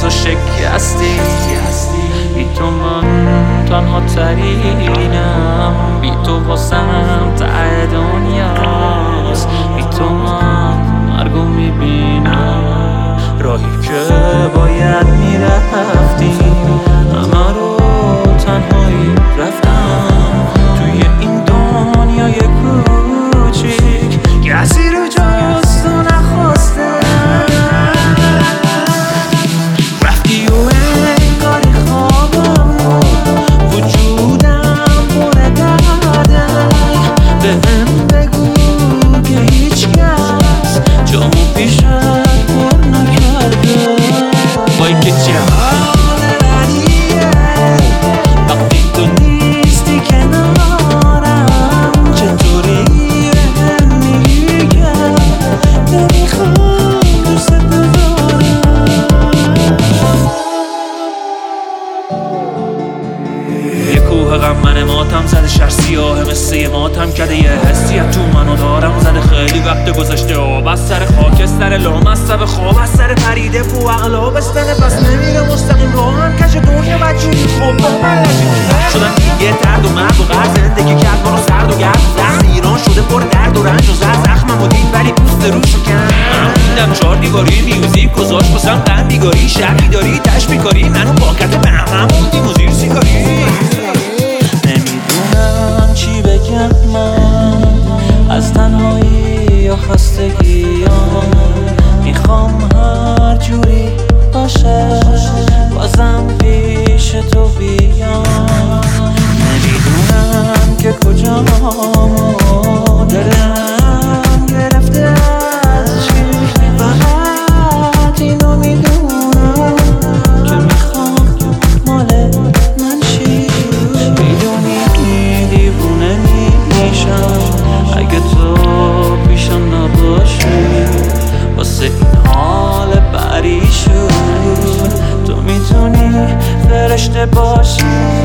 تو شکستی. بی تو من تنها ترینم، بی تو واسم ته دنیاست. بی تو من مرگو میبینم، راهی که باید میرفتیم همه رو تنهایی رفتم. توی این دنیای کوچیک کسی رو جز تو نخواستم. رفتی و انگاری خوابم وجودم پر درده. بهم بگو که هیچ کس جامو پیشت پر نکرده. وای که چه حال بدیه وقتی تو نیستی کنارم. چطوری بهم میگی که نمیخوام دوست بدارم. یه کوه غم من ماتم زده، شهر سیاه مثل یه ماتم کده. یه حسی تو منو دارم زده، خیلی وقت گذاشته آب از سر خاکستر لامصب خواب از سر پریده بو عقلا بستنه. پس نمیره مستقیم راهم کش دنیا بدجوری خوب با من شدم دیگه. درد و مرد و غر زندگی کرد ما رو سرد و گرد. زخم ایران شده پر درد و رنج و زخمم و دید ولی پوست روشو کن. من خوندم 4 دیواری میوزیک گذاشت بسم غم بیگاری. شرقی داری تشبیه کاری منو پاکت به هم موندیم و زیر سیگاری. نمیدونم چی بگم من از تنهایی یا خستگیام. میخوام هر جوری باشه بازم پیش تو بیام. نمیدونم که کجام و دلم گرفته از چی. فقط اینو میدونم که میخوام مال من چی. میدونی دیوونه میشم اگه تو پیشم نباشی. واسه این حال پریشون تو میتونی فرشته باشی.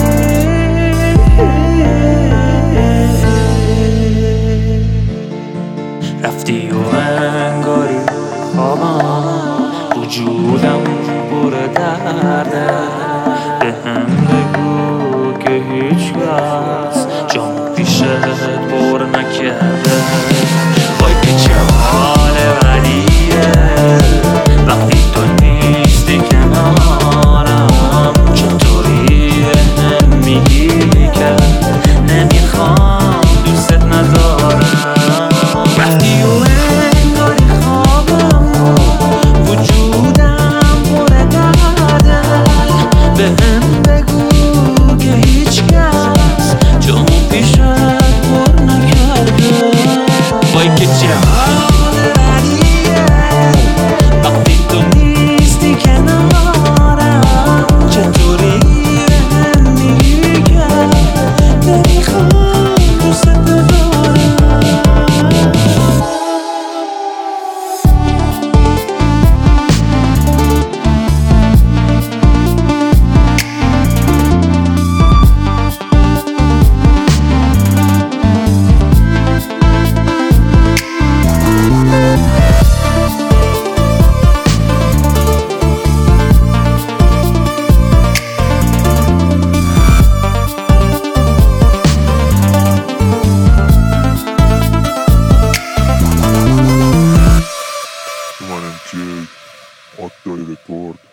رفتی و انگاری خوابم وجودم پر درده. بهم بگو که هیچ کس جامو پیشت پر نکرده. وای که چه حال بدیه وقتی تو نیستی کنارم. چطوری بهم میگی که نمیخوام دوست ندارم. رفتی و انگاری خوابم وجودم پر درده. بهم بگو که هیچ کس جامو پیشت پر نکرده. وای که چه حال بدیه وقتی تو نیستی کنارم. چطوری بهم میگی که نمیخوام دوست بدارم. Human and Jay, Octoy Record.